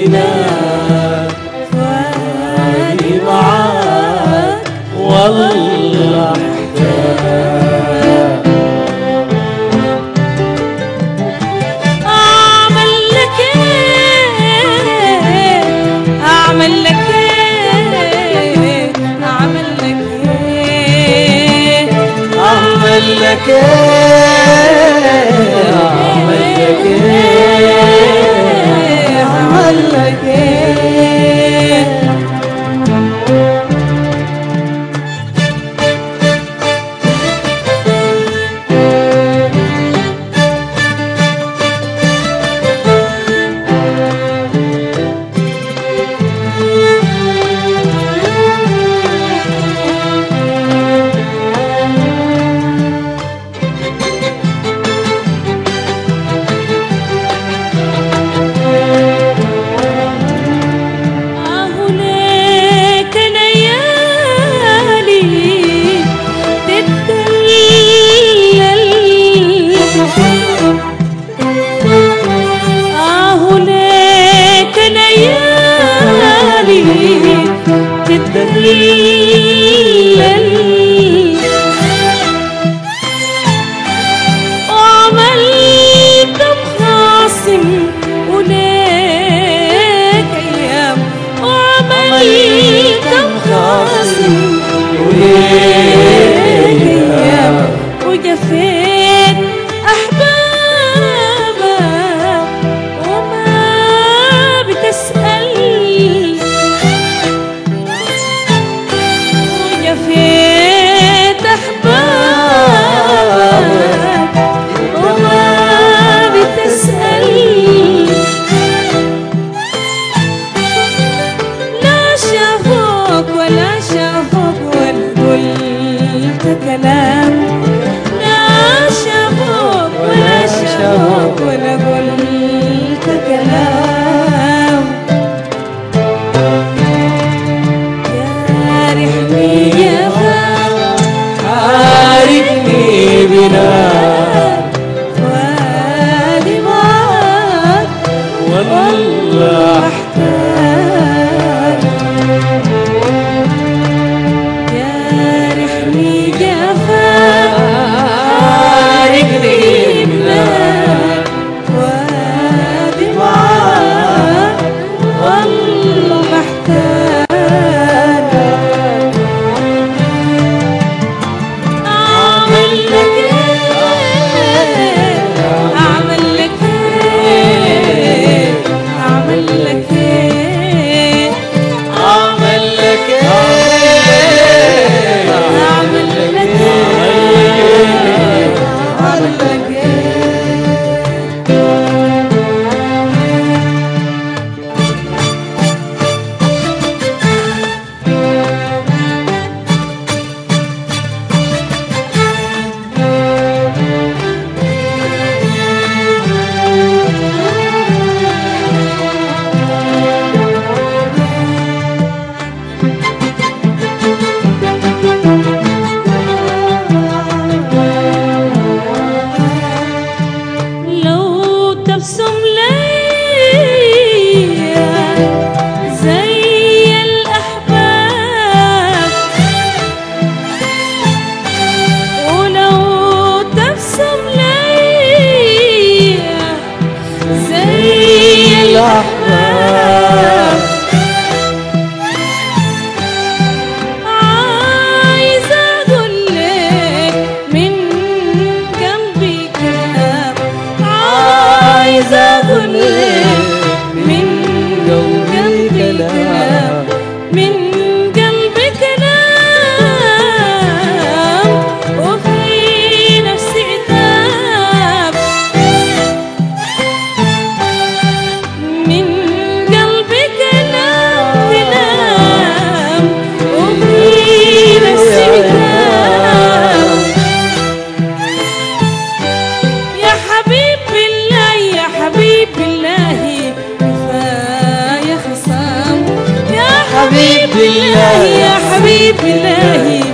بنا فؤادي معاك والله محتاج. أعمل لك إيه أعمل لك إيه أعمل لك إيه أعمل لك إيه أعمل لك إيه أعمل لك إيه. وعملت بخاصم وليك أيام وعملت بخاصم وليك أيام وجفيت أحبابك وما بتسأل وجفيت أحبابك وما بتسأل لا شافوك ولا شافوك ولا قلت كلام لا شافوك ولا شافوك ولا قلت كلام جارحني يا حارقني بنار فؤادي معاك والله محتاج جارحني جفاك حارقني بنار فؤادي معاك والله محتاج أعمل لك إيه أعمل لك إيه أعمل لك إيه أعمل لك أعمل لك إيه أعمل لك لو تبسم ليا زي الأحباب ولو تبسم ليا زي الأحباب عايزة أقول لك من قلبي كلام عايزة أقول لك من قلبي كلام من قلبي كلام وفي نفسي عتاب من قلبي كلام كلام وفي نفسي عتاب يا حبيب الله يا حبيب الله كفاية خصام يا حبيب الله يا حبيب الله